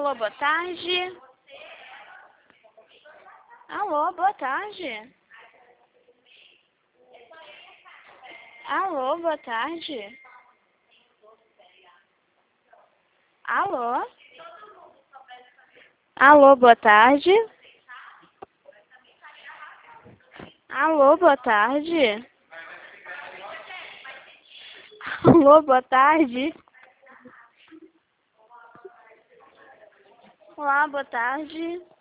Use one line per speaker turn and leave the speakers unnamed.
Alô, boa tarde. Alô, boa tarde. Alô, boa tarde. Alô? Alô, boa tarde. Alô, boa tarde. Alô, boa tarde. Olá, boa tarde.